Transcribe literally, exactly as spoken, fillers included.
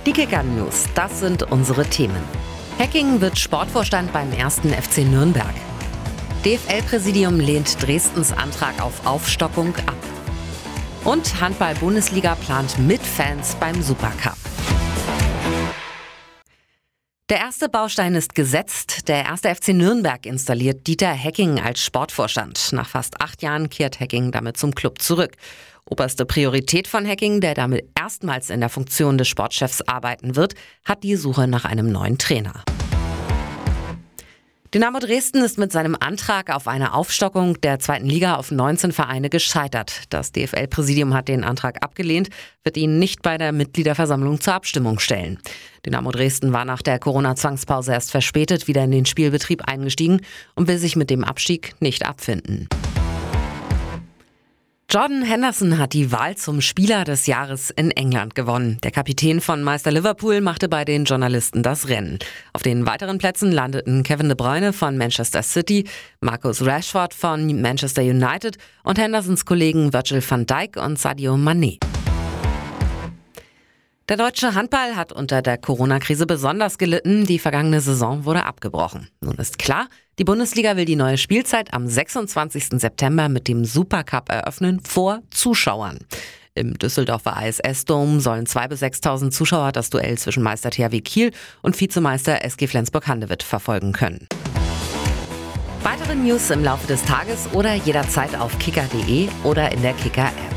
Die Kicker-News, das sind unsere Themen. Hacking wird Sportvorstand beim ersten F C Nürnberg. D F L-Präsidium lehnt Dresdens Antrag auf Aufstockung ab. Und Handball-Bundesliga plant mit Fans beim Supercup. Der erste Baustein ist gesetzt. Der erste F C Nürnberg installiert Dieter Hecking als Sportvorstand. Nach fast acht Jahren kehrt Hecking damit zum Club zurück. Oberste Priorität von Hecking, der damit erstmals in der Funktion des Sportchefs arbeiten wird, hat die Suche nach einem neuen Trainer. Dynamo Dresden ist mit seinem Antrag auf eine Aufstockung der zweiten Liga auf neunzehn Vereine gescheitert. Das D F L-Präsidium hat den Antrag abgelehnt, wird ihn nicht bei der Mitgliederversammlung zur Abstimmung stellen. Dynamo Dresden war nach der Corona-Zwangspause erst verspätet wieder in den Spielbetrieb eingestiegen und will sich mit dem Abstieg nicht abfinden. Jordan Henderson hat die Wahl zum Spieler des Jahres in England gewonnen. Der Kapitän von Meister Liverpool machte bei den Journalisten das Rennen. Auf den weiteren Plätzen landeten Kevin De Bruyne von Manchester City, Marcus Rashford von Manchester United und Hendersons Kollegen Virgil van Dijk und Sadio Mané. Der deutsche Handball hat unter der Corona-Krise besonders gelitten. Die vergangene Saison wurde abgebrochen. Nun ist klar, die Bundesliga will die neue Spielzeit am sechsundzwanzigsten September mit dem Supercup eröffnen vor Zuschauern. Im Düsseldorfer A S S-Dom sollen zweitausend bis sechstausend Zuschauer das Duell zwischen Meister T H W Kiel und Vizemeister S G Flensburg-Handewitt verfolgen können. Weitere News im Laufe des Tages oder jederzeit auf kicker punkt de oder in der Kicker-App.